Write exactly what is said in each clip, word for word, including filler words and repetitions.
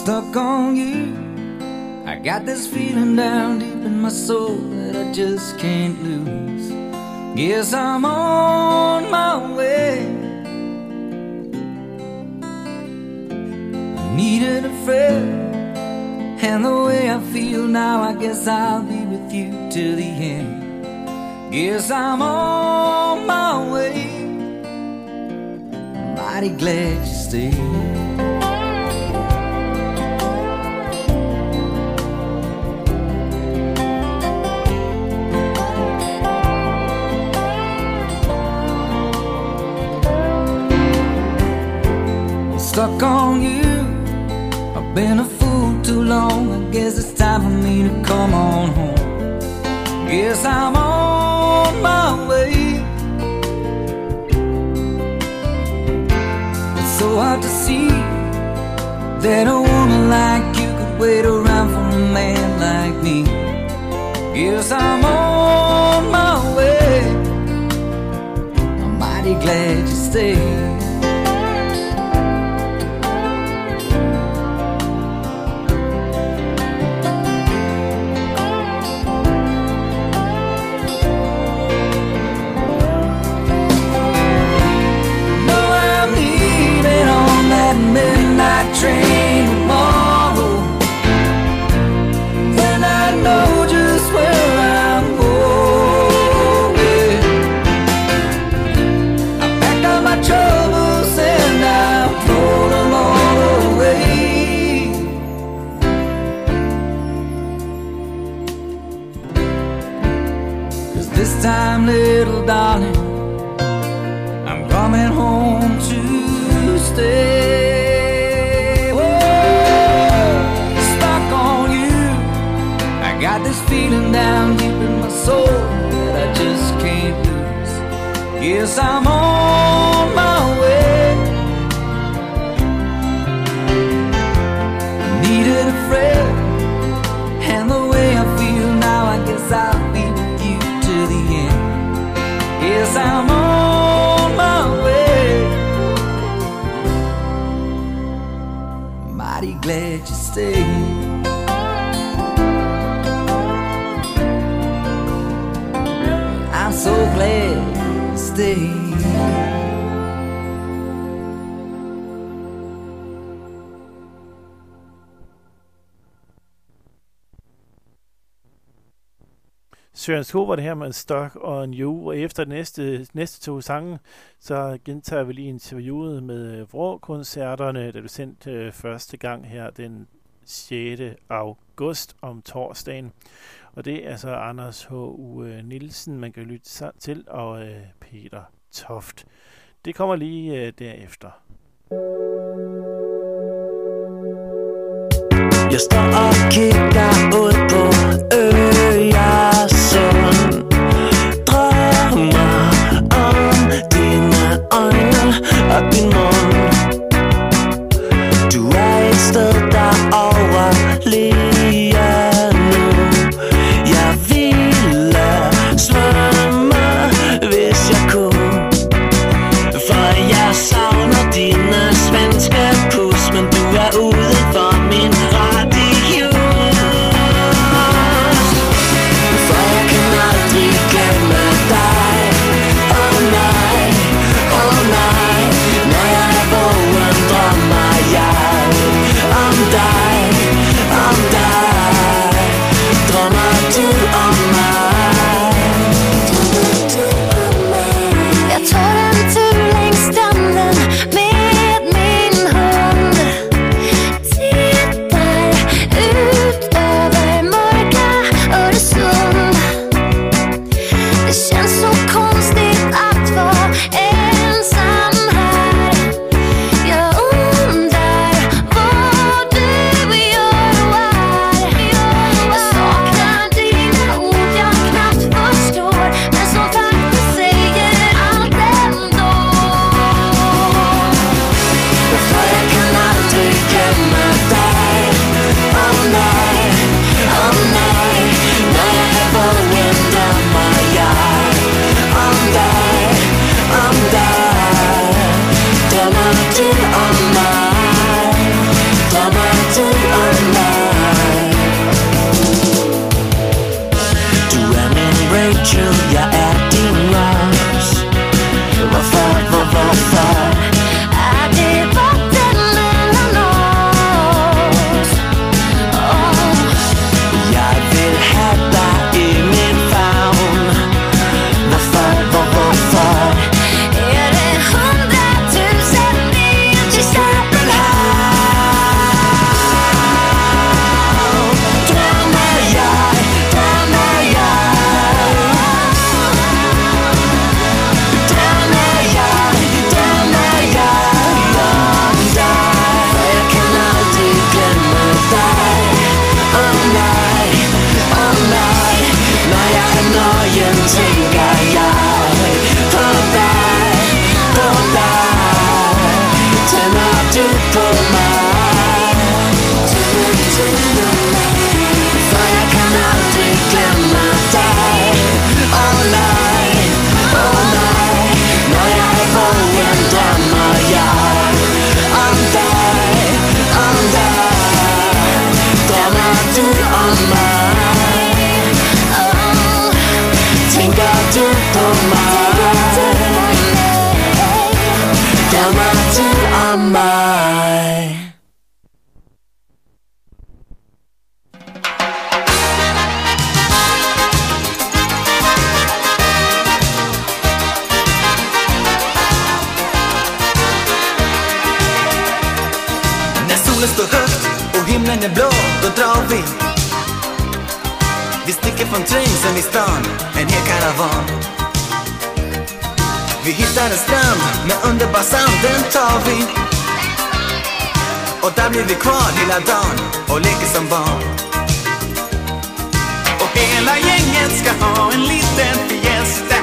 stuck on you. I got this feeling down deep in my soul that I just can't lose. Guess I'm on my way. I needed a friend, and the way I feel now, I guess I'll be with you till the end. Guess I'm on my way. I'm mighty glad you stayed. Stuck on you, I've been a fool too long. I guess it's time for me to come on home. Guess I'm on my way. It's so hard to see that a woman like you could wait around for a man like me. Guess I'm on my way. I'm mighty glad you stayed. Midnight train tomorrow, then I know just where I'm going. I packed all my troubles and I've thrown them all away. Cause this time, little darling, I'm coming home to stay. Got this feeling down deep in my soul that I just can't lose. Guess I'm on my way. I needed a friend, and the way I feel now, I guess I'll be with you to the end. Guess I'm on my way. Mighty glad you stayed. I'm so glad you stayed. Søren Sko var det her med Stuck on You, og efter de næste, næste to sange, så gentager vi lige interviewet med Vrå-koncerterne, der blev sendt øh, første gang her den sjette august om torsdagen. Og det er så Anders H U Nielsen, man kan lytte til, og øh, Peter Toft. Det kommer lige øh, derefter. Jeg står og kigger ud på Øresund, drømmer om dine øjne og din mund. Du er et sted derovre lige nu. Jeg ville svømme, hvis jeg kunne, for jeg savner dine svenske pus, men du er ude for min radius. For jeg kan aldrig glemme dig. Oh nej, oh nej. Når jeg er vågen, drømmer jeg om dig, om dig. Drømmer du om mig? Drømmer du om mig? Jeg tog en tur längs stranden med min hund. Tittar ut över mörka Öresund. Det känns så konstigt att vara ensam här. Jag undrar vad du gör och är. Jag saknar dina ord. du på mig? Glömmer du om mig? Solen står högt och himlen är blå, då drar vi. Vi sticker från trängseln i stan, en hel karavan. Vi hittar en strand med underbar sand, den tar vi. Och där blir vi kvar hela dagen och leker som barn. Och hela gänget ska ha en liten fiesta.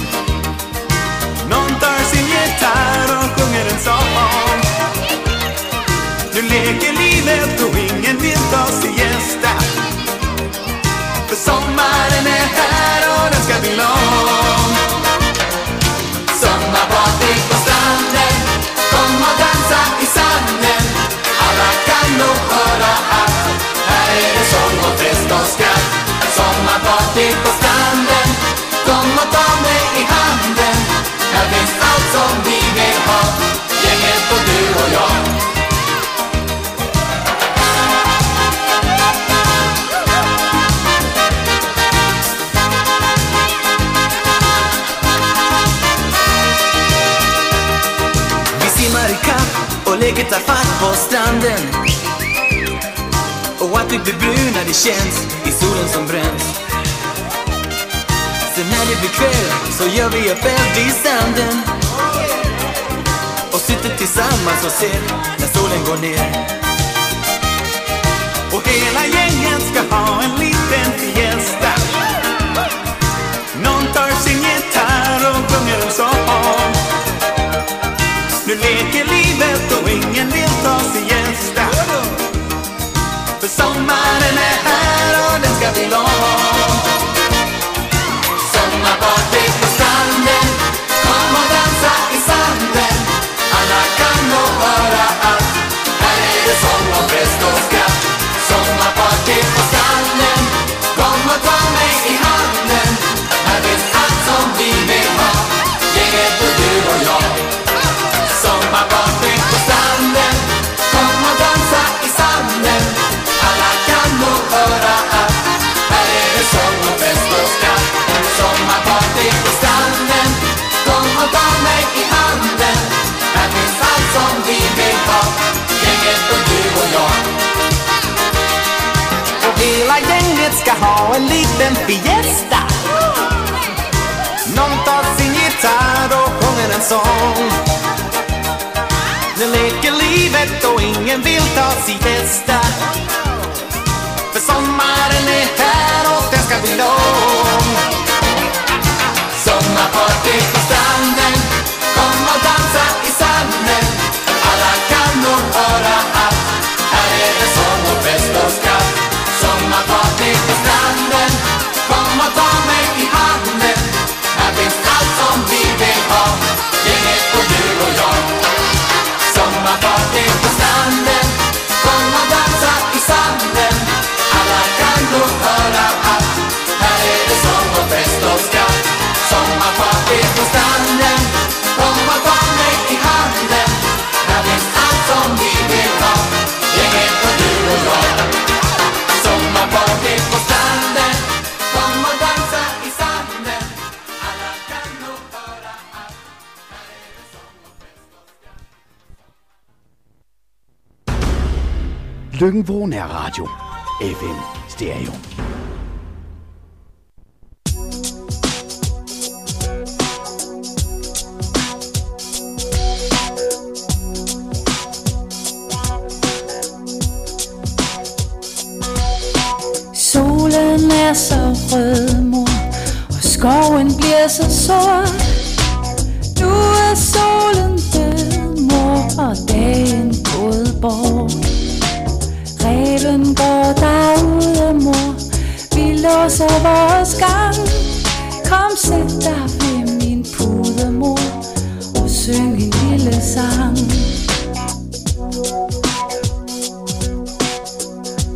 Någon tar sin gitarr och sjunger en sång. Nu leker livet och ingen vill ta siesta. För sommaren är här och den ska bli lång. Sommarparty på stranden, kom och dansa i sanden. Alla kan nog höra att här är det sång och fest och skratt. Sommarparty på stranden, kom och ta mig i handen. Här finns allt som vi vill ha, gänget och du och jag. Och leker tar fatt på stranden. Och att vi blir bruna, det känns i solen som bränns. Sen när det blir kväll så gör vi upp eld i sanden. Och sitter tillsammans och ser när solen går ner. Och hela gänget ska ha en liten fiesta. Någon tar sin gitarr och sjunger en sång. Nu leker livet och ingen vill ta siesta. För sommaren är här och den ska bli lång. Sommarparty på stranden, kom och dansa i sanden. Alla kan nog höra att här är det sång och fest och skratt. Sommarparty på stranden, kom och ta mig i handen. Här finns allt som vi vill ha, gänget och du och jag. Sommarparty på stranden, kom och dansa i sanden. Alla kan nog höra att här är det sång och fest och skratt. Sommarparty på stranden, kom och ta mig i handen. Här finns allt som vi vill ha, gänget och du och jag. Och hela gänget ska ha en liten fiesta. Någon tar sin gitarr och sjunger en sång. Nu leker livet och ingen vill ta siesta. För sommaren är här och den ska bli lång. Sommarparty på stranden, kom och dansa i sanden. Alla kan nog höra att här är det sång och fest och skratt. Sommarparty på stranden, kom och ta mig i handen. Här finns allt som vi vill ha, gänget och du och jag. Sommarparty på stranden, kom och dansa i sanden. Alla kan nog höra att här är det sång och fest och skratt. Sommarparty på stranden, kom och ta mig i handen. Här finns allt som vi vill ha, gänget och du och jag. Sommarparty på stranden, kom och dansa i sanden. Alla kan nog höra att här är det sång och fest och skratt. Lykken Nærradio. F M Stereo. Solen er så rød, mor, og skoven bliver så sort. Nu er solen død, mor, og dagen gået bort. Ræven går derude, mor, vi låser vores gang. Kom, sæt dig ved min pude, mor, og syng en lille sang.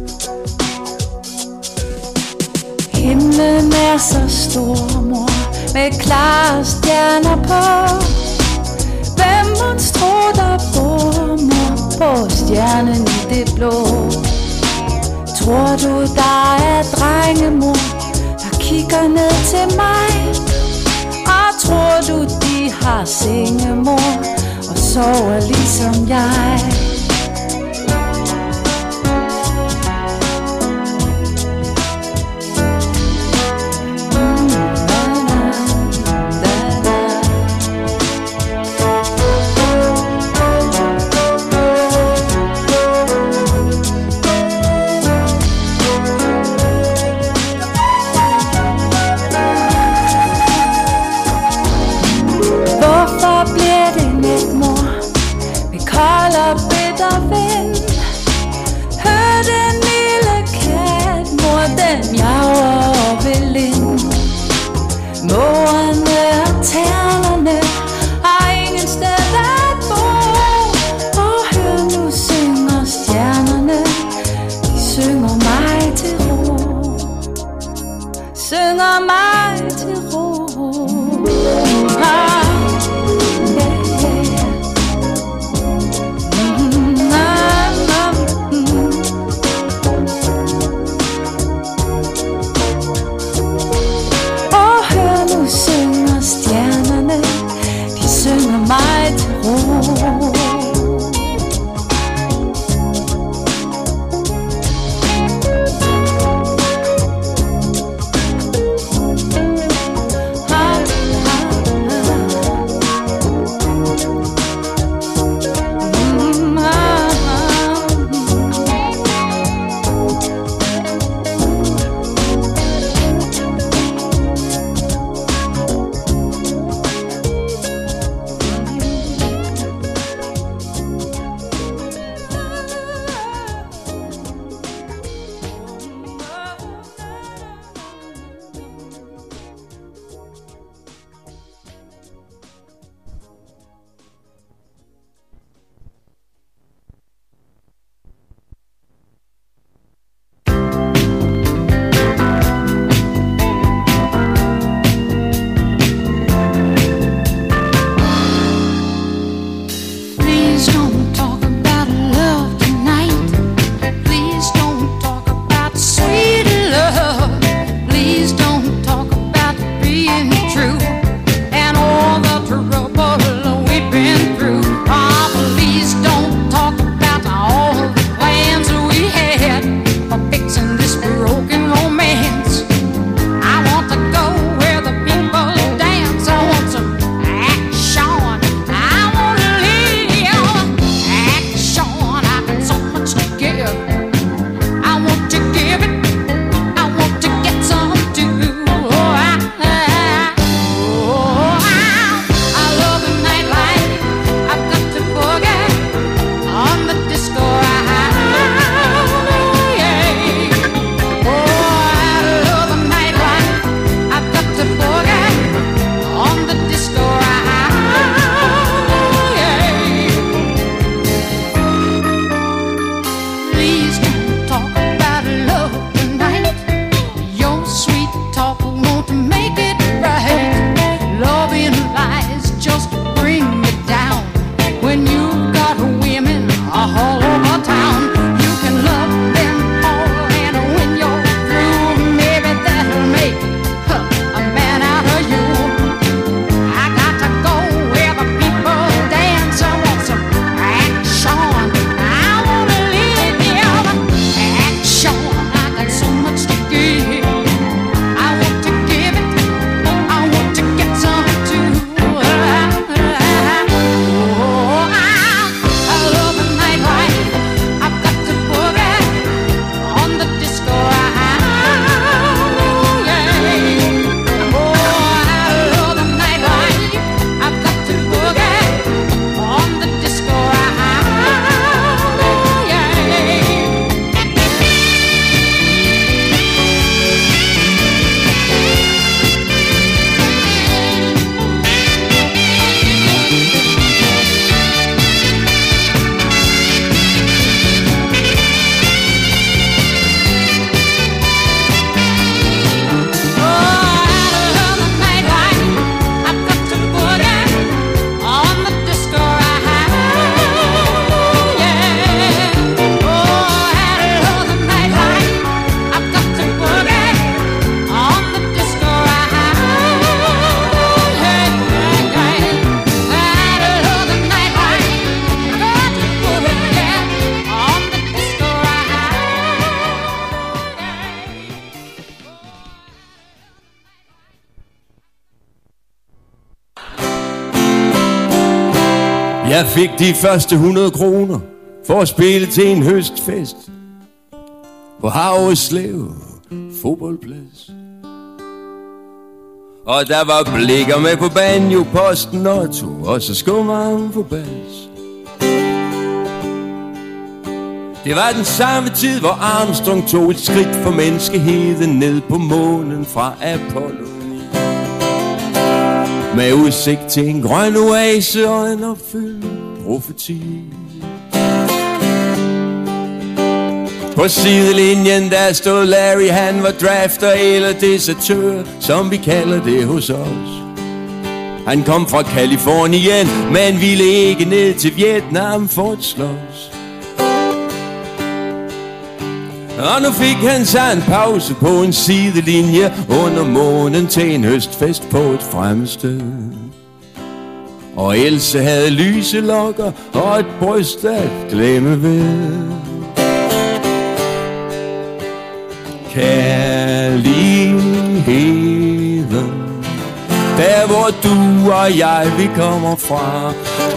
Himlen er så stor, mor, med klare stjerner på. Hvem monstro der bor, mor, på stjernen i det blå? Tror du der er drengemor, der kigger ned til mig? Og tror du de har sengemor og sover ligesom jeg? Jeg fik de første hundrede kroner for at spille til en høstfest på Havreslev fodboldplads. Og der var blikker med på banjo, posten og to, og så skummer på bas. Det var den samme tid, hvor Armstrong tog et skridt for menneskeheden ned på månen fra Apollo ni. Med udsigt til en grøn oase og en opfyldt profeti. På sidelinjen der stod Larry, han var drafter eller desertør, som vi kalder det hos os. Han kom fra Kalifornien, men ville ikke ned til Vietnam for at slås. Og nu fik han sig en pause på en sidelinje under månen til en høstfest på et fremmested. Og Else havde lyse lokker og et bryst at glemme ved. Kærligheden, der hvor du og jeg vi kommer fra.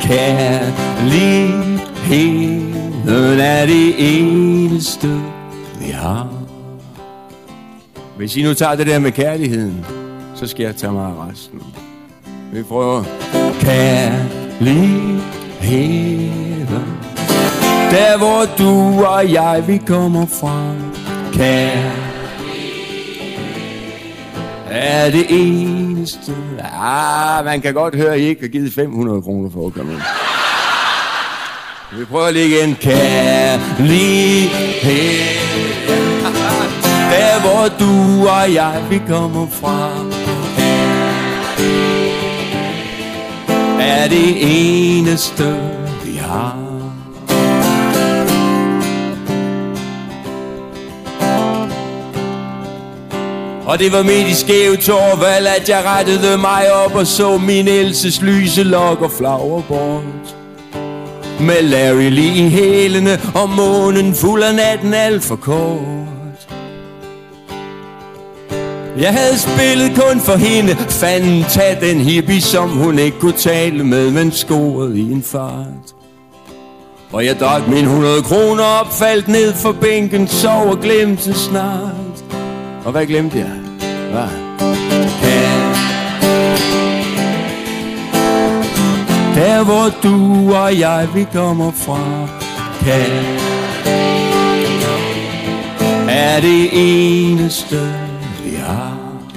Kærligheden er det eneste vi har. Hvis I nu tager det der med kærligheden, så skal jeg tage mig af resten. Vi prøver. Kærligheden, der hvor du og jeg vi kommer fra. Kærligheden er det eneste. Ah, man kan godt høre, at I ikke har givet fem hundrede kroner for at komme ind. Vi prøver lige igen. Kærligheden, der hvor du og jeg vi kommer fra. Er det eneste vi har. Og det var midt i skæve Torvald, at jeg rettede mig op og så min Elses lyse lokker flagre bort. Med Larry lige i hælene og månen fuld af natten alt for kort. Jeg havde spillet kun for hende, fanden tag den hippie, som hun ikke kunne tale med, men scorede i en fart. Og jeg drak min hundrede kroner op, faldt ned for bænken, sov og glemte snart. Og hvad glemte jeg? Hvad? Der hvor du og jeg vi kommer fra. Kan er det eneste vi har.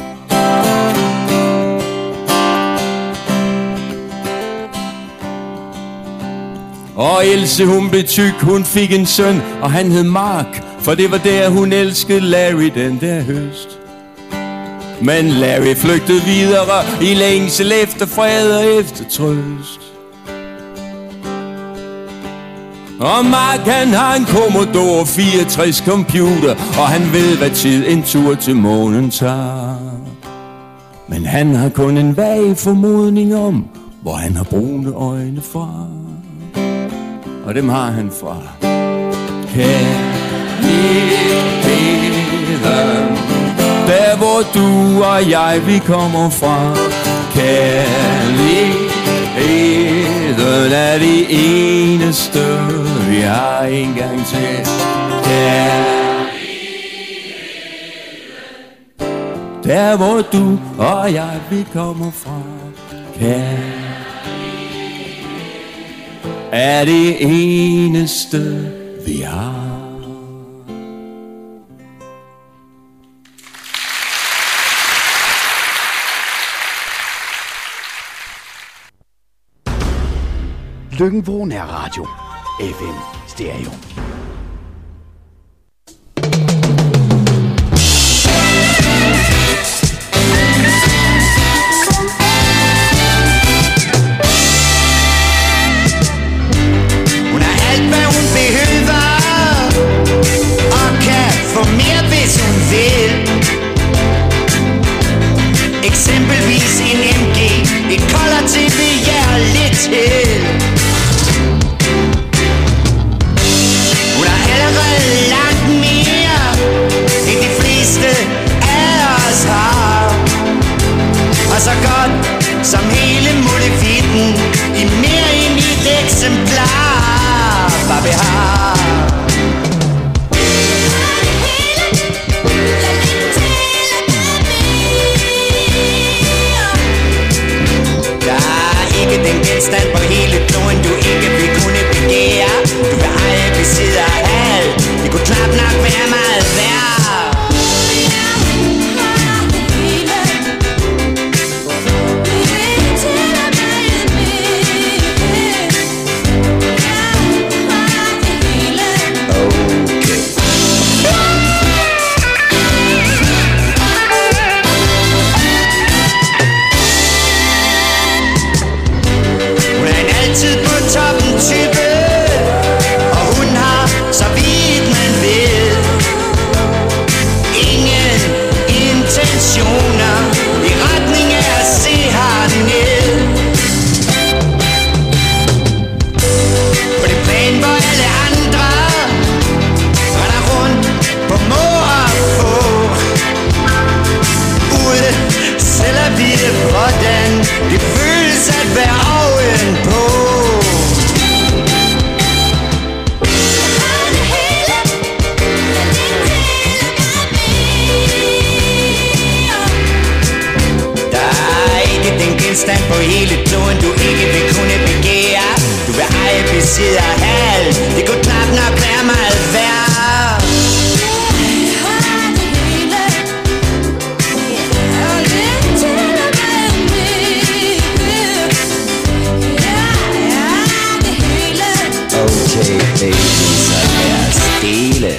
Og Else hun blev tyk, hun fik en søn, og han hed Mark, for det var der hun elskede Larry den der høst. Men Larry flygtede videre i længsel efter fred og efter trøst. Og Mark han har en Commodore fireogtres computer, og han ved hvad tid en tur til månen tager. Men han har kun en vag formodning om, hvor han har brune øjne fra. Og dem har han fra kærligheden, der hvor du og jeg vi kommer fra. Kærligheden er det eneste vi har. En gang til. Kærligheden, der hvor du og jeg vi kommer fra. Kærligheden er det eneste vi har. Løkken-Vrå Nærradio. F M Stereo. Eksempelvis en M G, et color T V, ja og lidt til. Hun har allerede langt mere, end de fleste af os har. Og så godt som hele muligheden i mere end et vi har. Der er ikke den genstand på hele kloden, du ikke vil kunne begære. Du vil eje, besidder alt. Det kunne knap nok være meget værd. I retning af at se herned. På det plan, hvor alle andre render rundt på må og få. Ude selv at vide, hvordan det føles at være ovenpå. Stand på hele kloden, du ikke vil kunne begære. Du vil eje, besidder alt. Det kunne knap nok være meget værd. Okay, baby, så lad os dele.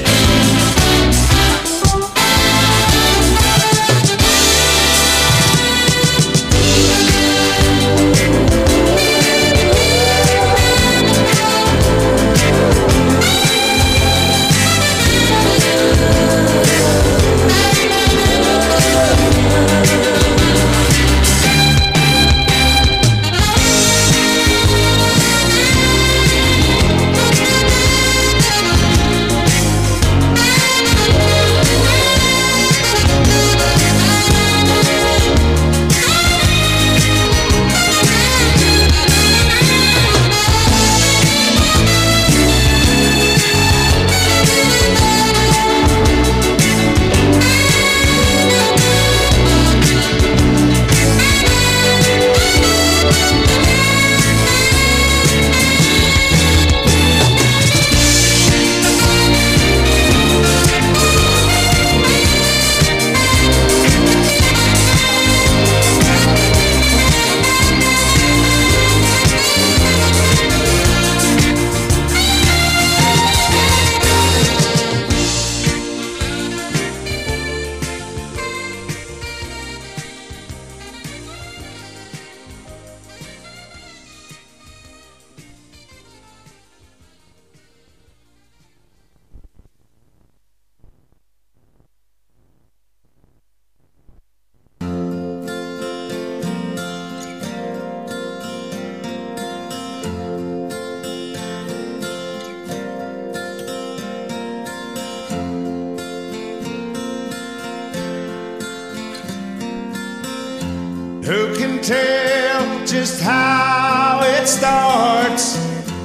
Who can tell just how it starts?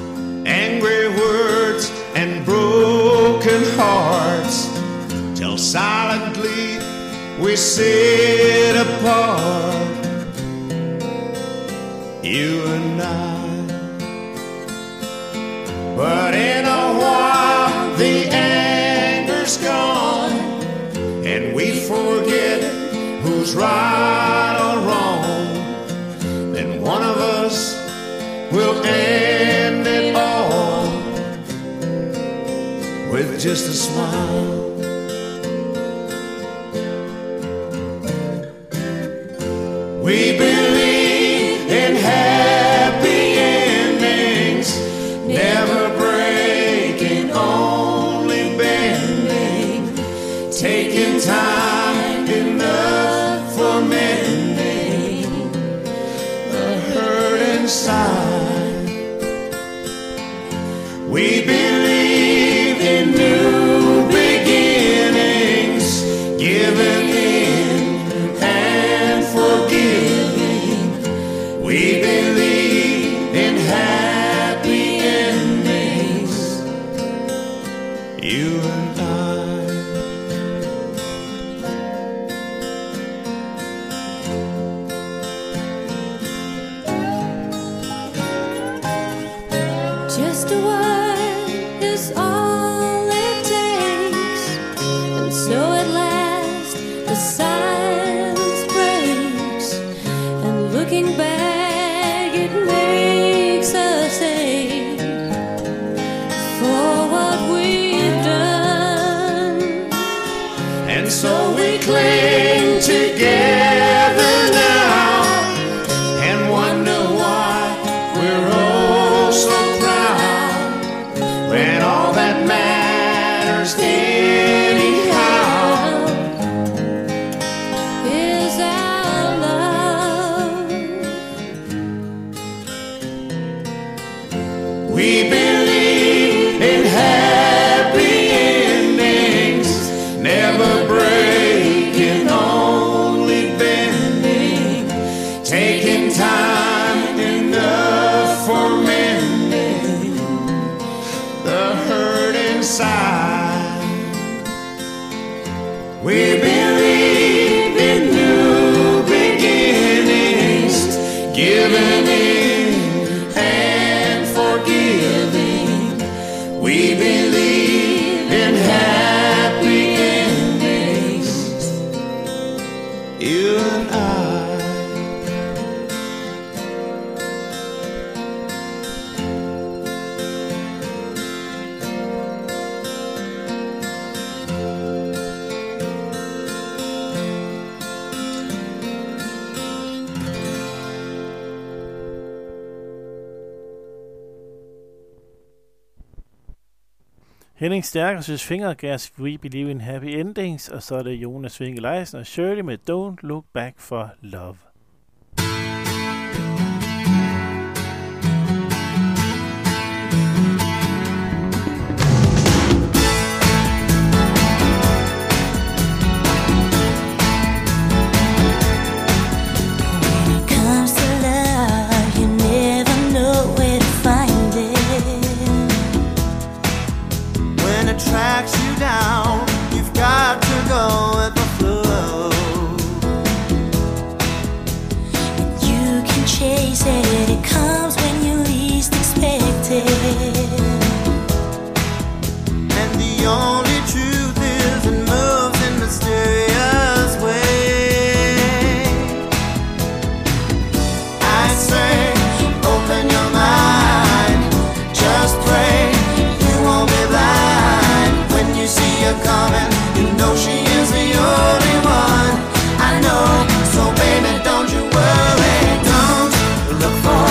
Angry words and broken hearts, till silently we sit apart, you and I. But in a while the anger's gone, and we forget who's right or wrong. Then one of us will end it all with just a smile. We believe in happy endings, never breaking, only bending, taking time enough for mending the hurt inside. We believe in new beginnings, giving in and forgiving. We believe in happy endings. and I. Henning Stærk og Søs Fingergas, We Believe in Happy Endings, og så er det Jonas Winke Leisen og Shirley med Don't Look Back for Love. Tracks you down, you've got to go with the flow. You can chase it, it comes when you least expect it. And the only truth is it moves in mysterious ways. I say, open your mind, just pray you won't be blind. When you see her coming, you know she is the only one. I know, so baby, don't you worry. Don't look for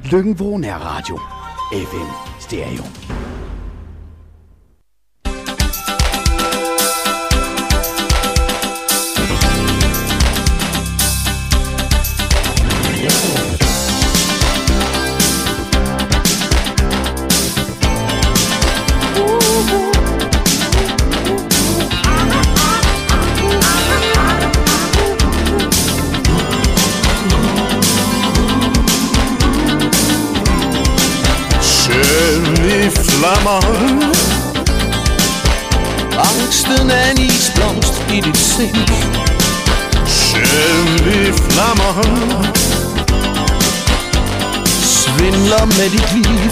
Lykken Nærradio. F M Stereo. Flammer. Angsten er en isblomst i dit sind. Sjældne flammer. Svindler med dit liv.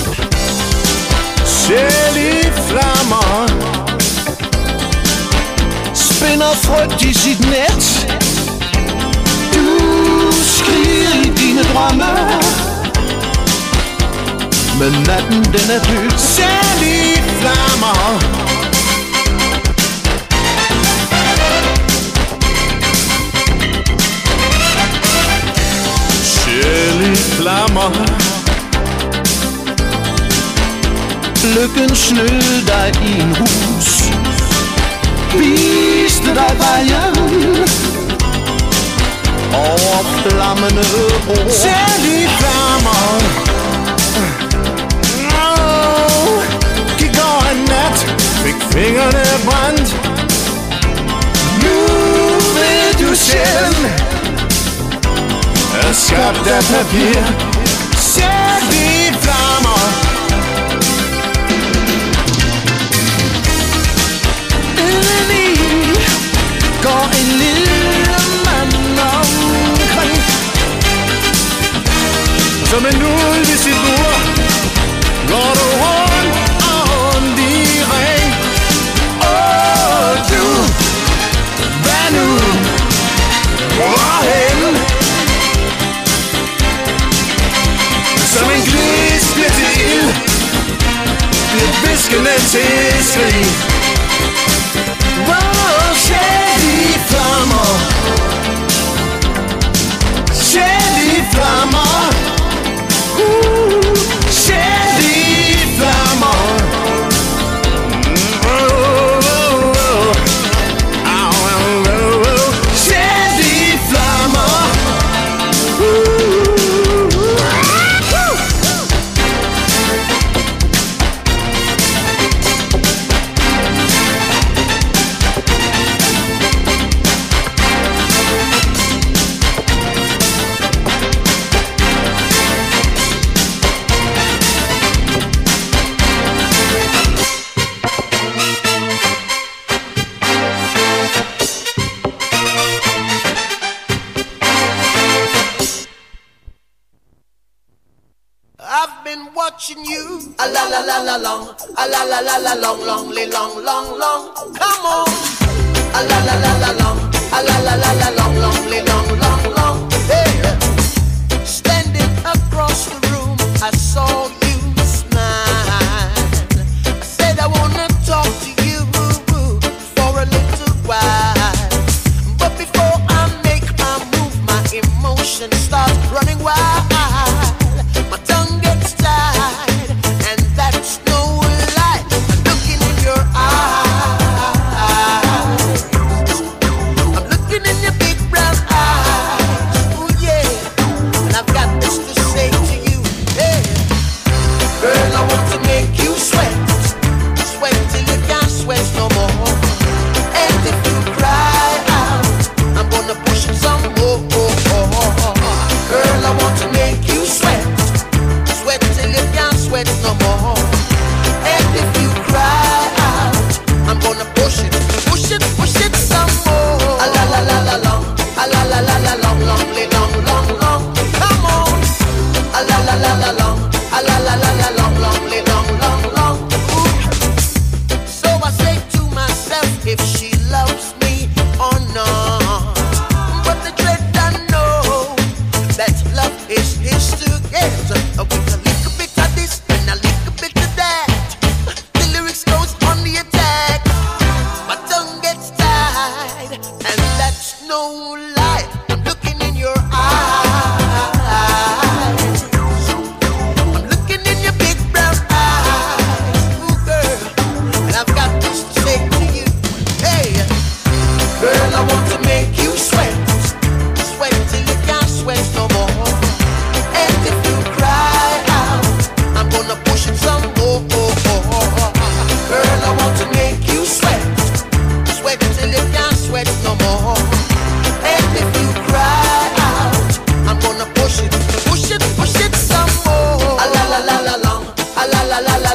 Sjældne flammer. Spinder frygt i sit net. Du skriger i dine drømme. Men natten den er død. Særlige flammer. Særlige flammer. Lykken snød dig i en hus. Viste dig vejen over flammende bro. Særlige flammer. Fik fingrene brændt. Nu vil du selv er skabt af papir. Særlige flammer. Indeni går en lille mand omkring som en ulv i sit bur. Går du rundt og rundt i ring. Åh du, hvad nu? Hvorhen? Som en gliskende til ild. Bliver viskende til skrig. Hvor sjældne flammer. Sjældne flammer. Uh, sjældne flammer. Sjældne flammer. Watching you, a la la la la long, a la la la la long, long, long, long, long. Come on, a la la la la long, a la la la la long, long, long, long, long. Hey, standing across the room, I saw you smile. I said I wanna talk to you for a little while, but before I make my move, my emotions start running wild. My tongue gets tied, and that's no lie. I'm looking in your eyes. I'm looking in your big brown eyes. Oh yeah, and I've got this to say to you. Hey,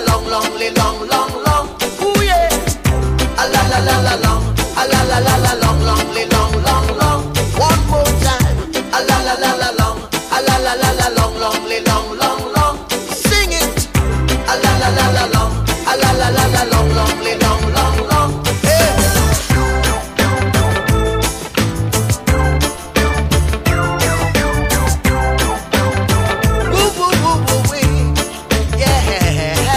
long, long, long, long, long. Ooh yeah. A la la la la long, a la la la la long, long, long, long, long. One more time. A la la la la long, a la la la la long, long, long, long, long. Sing it. A la la la la long, a la la la la long, long, long, long, long. Hey. Woo woo woo woo wee. Yeah.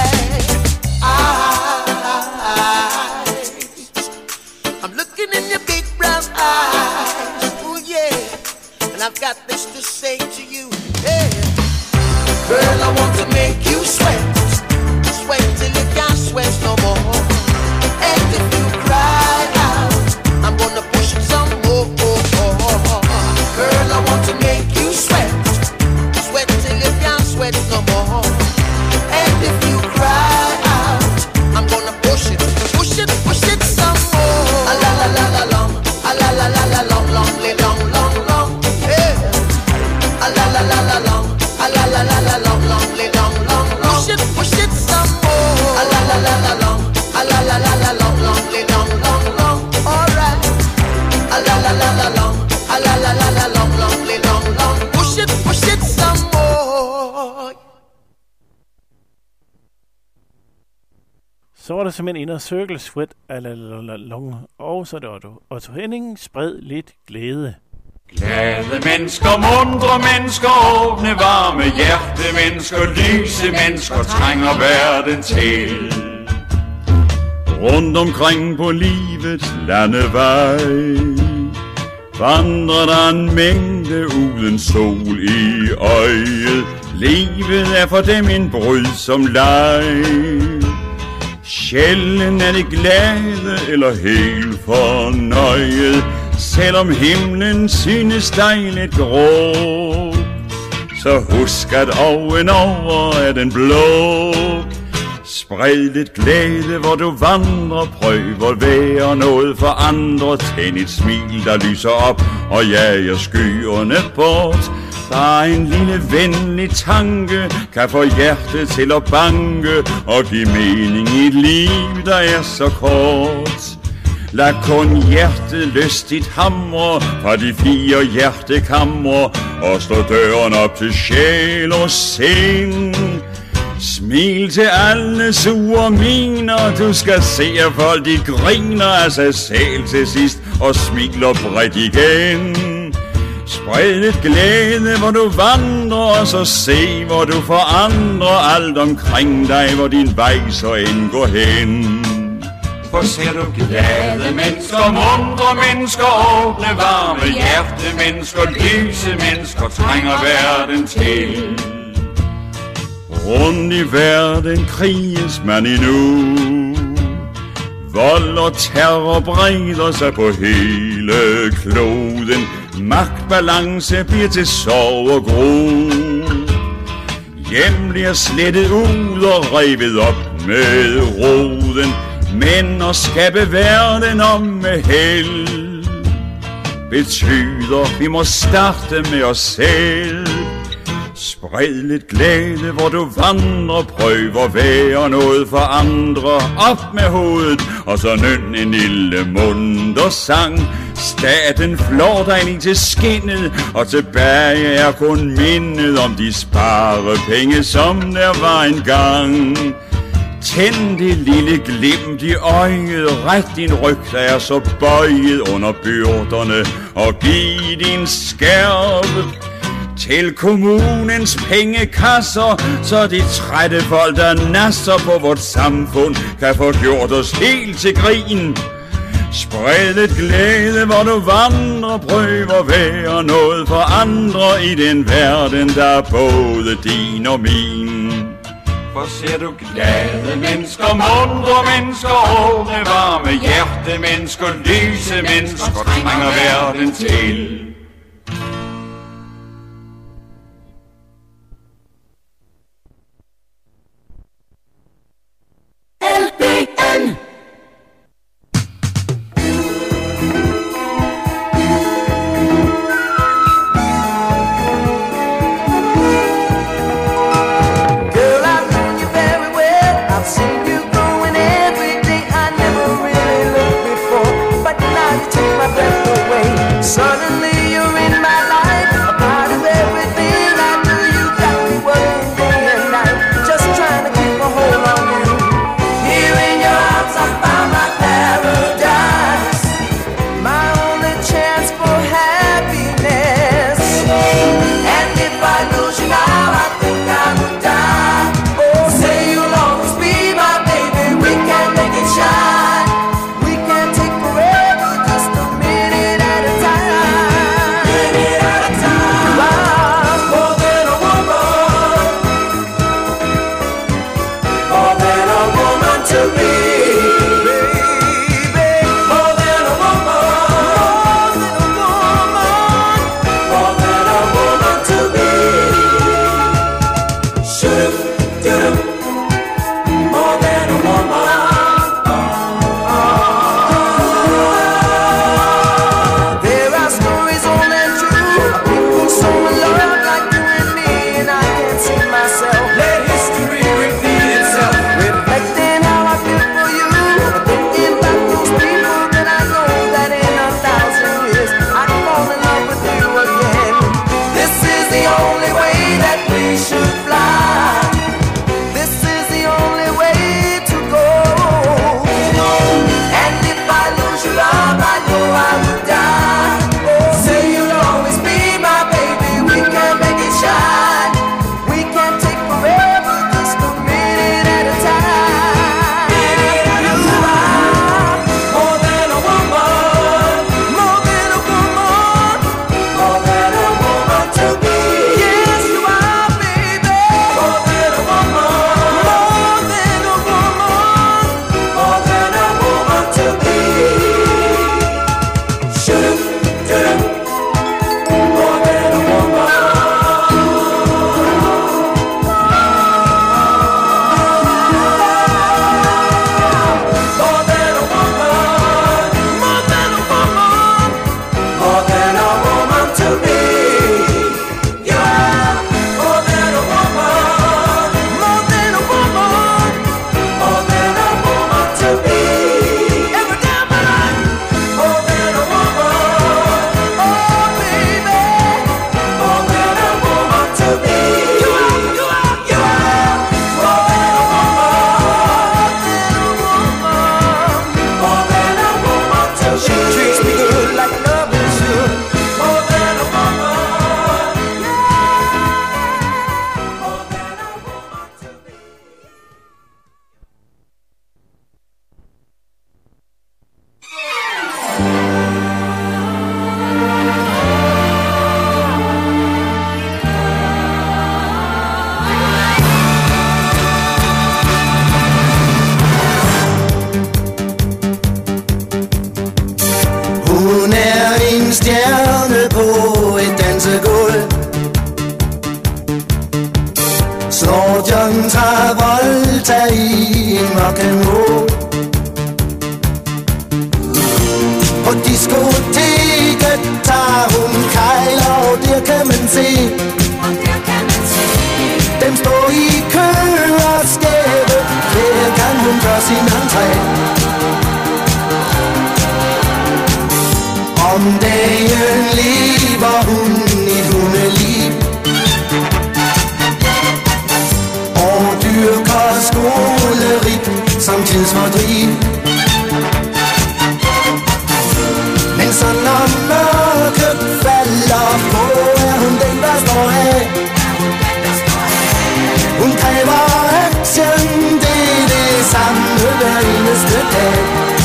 Eyes. I'm looking in your big brown eyes. Ooh yeah. And I've got this to say to you. Yeah. Girl, I want to make you sweat. Sweat till you can't sweat no more. And if you cry out, I'm gonna push it some more. Girl, I want to make you sweat. Sweat till you can't sweat no more. And if you cry out, I'm gonna push it, push it, push it some more. A la la la la long, a la la la la long, long, long, long, long. Hey. A la la la la long, a la la la la long, long, long, long, long. Push it, push it some more. A la la la la long, a la la la la long, long, long, long, long. All right. A la la la la long, a la la la la long, long, long, long. Push it, push it some more. Så var der simpelthen Inner Circle, Sweat a la la la long. Og så er det Otto. Otto Henning, spred lidt glæde. Glade mennesker, mundre mennesker, åbne, varme hjerte mennesker, lyse mennesker trænger verden til. Rundt omkring på livets landevej vandrer der en mængde uden sol i øjet. Livet er for dem en brydsom leg. Sjældent er det glade eller helt fornøjet, selvom himlen synes dig lidt grå. Så husk at oven over er den blå. Spred lidt glæde, hvor du vandrer, prøv at være noget for andre. Tænd et smil, der lyser op og jager skyerne bort. Bare en lille venlig tanke kan få hjertet til at banke og give mening i et liv, der er så kort. Lad kun hjertet lystigt hamre fra de fire hjertekamre og slå døren op til sjæl og sind. Smil til alle sure miner, du skal se at folk de griner af sig selv til sidst og smiler bredt igen. Spred lidt glæde, hvor du vandrer, og så se, hvor du forandrer alt omkring dig, hvor din vej så end går hen. For ser du glade mennesker, mundre mennesker, åbne, varme hjerte mennesker, lyse mennesker trænger verden til. Rundt i verden kriges man endnu. Vold og terror breder sig på hele kloden. Magtbalance bliver til sorg og gro. Hjem bliver slettet ud og revet op med roden. Men at skabe verden om med held betyder, vi må starte med os selv. Spred lidt glæde, hvor du vandrer, prøv at være noget for andre. Op med hovedet, og så nyn en lille munter sang. Staten flår dig lige til skinnet, og tilbage er kun mindet om de sparepenge, som der var engang. Tænd det lille glimt i øjet, ret din ryg, der er så bøjet under byrderne, og giv din skærp til kommunens pengekasser, så de trætte folk, der nasser på vort samfund, kan få gjort os helt til grin. Spred lidt glæde, hvor du vandrer, prøv at være noget for andre i den verden, der er både din og min. For ser du glade mennesker, mundre mennesker, åbne, varme hjerte mennesker, lyse mennesker trænger verden til. L B N rock'n'roll. På diskoteket tager hun kejler, og der kan man se dem står i kø og skæve, hver gang hun gør sin entré. Om dagen lever hun et hundeliv og dyrker skolerit som tidsfordriv. Men så når mørket falder på, er hun den, der står af. Hun kræver action, det er det samme hver eneste dag.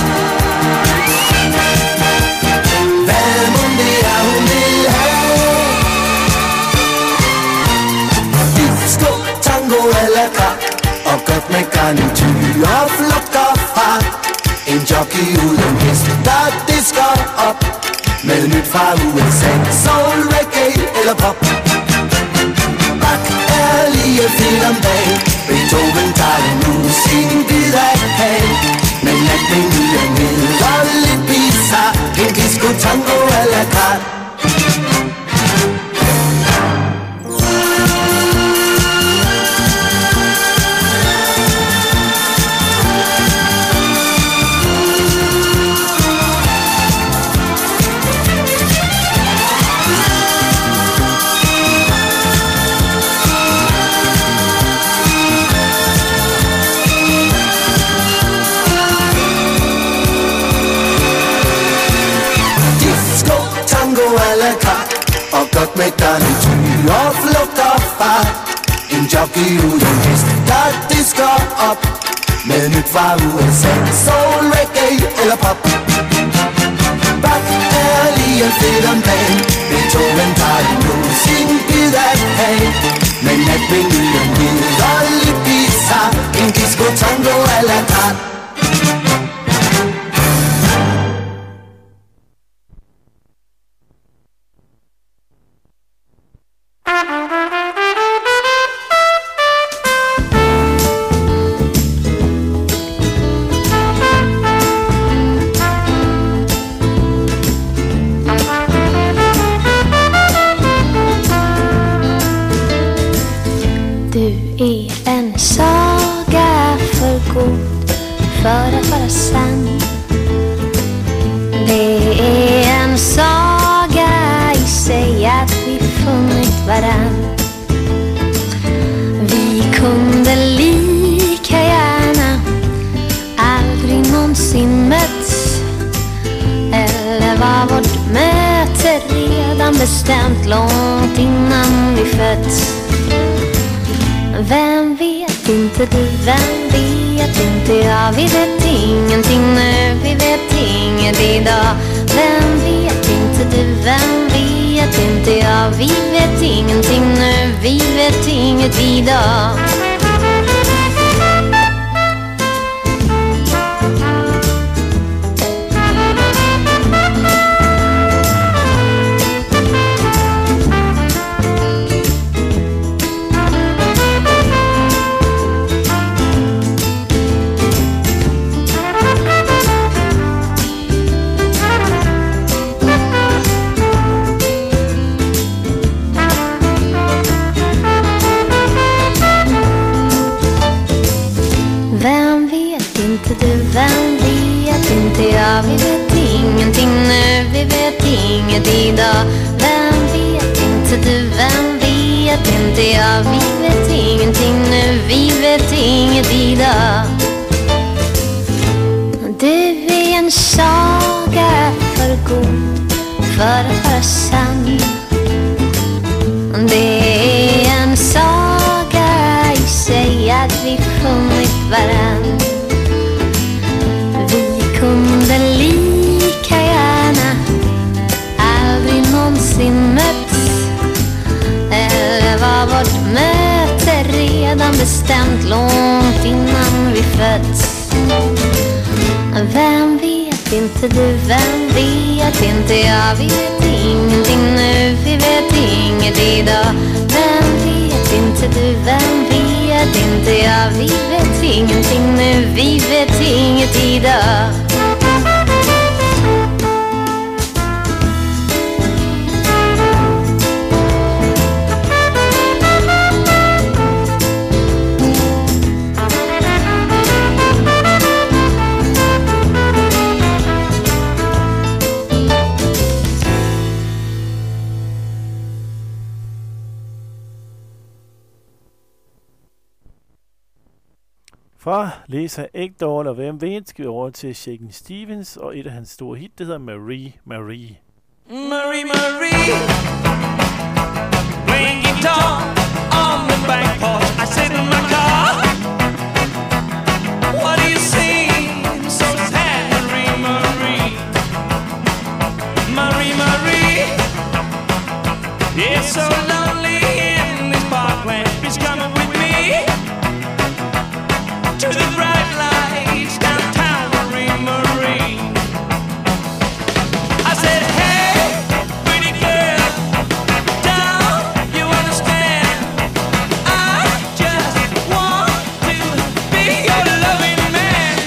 Hvad mon det er, hun vil have? Disco, tango a la carte, og godt med garnityr og flugt og fart. En jockey uden hest, der disker op med nyt fra U S A, soul, reggae eller pop. Bach er lige fedt om dagen, Beethoven tager det nu sin bid af kagen. Men natmenuen hedder lidt bizarre, en disco tango a la carte. Og godt med garnityr og flugt og fart. En jockey uden hest, der disker op med nyt fra U S A, soul, reggae eller pop. Bach er lige fedt om dagen, Beethoven tager det nu sin bid af kagen. Men natmenuen hedder lidt bizarre, en disco tango a la carte. Bestämt långt innan vi fötts. Vem vet inte du, vem vet inte jag. Vi vet ingenting nu, vi vet inget idag. Vem vet inte du, vem vet inte jag. Vi vet ingenting nu, vi vet inget idag. Vi vet ingenting nu, vi vet inget idag. Vem vet inte du, vem vet inte jag. Vi vet ingenting nu, vi vet inget idag. Du är en saga för god, för att vara sann. Det är en saga i sig att vi funnit varann. Kunde lika gärna aldrig någonsin mötts. Eller var vårt möte redan bestämt långt innan vi fötts. Vem vet inte du, vem vet inte jag. Vi vet ingenting nu, vi vet inget idag. Vem vet inte du, vem vet inte jag. Vi vet ingenting, nej vi vet inget idag. Fra Lisa Ekdahl og Hvem Ved skal vi over til Shakin' Stevens og et af hans store hit, det hedder Marie Marie. Marie Marie, playing guitar on the back porch. I sit in my car. What do you see? So sad, Marie Marie. Marie Marie, it's so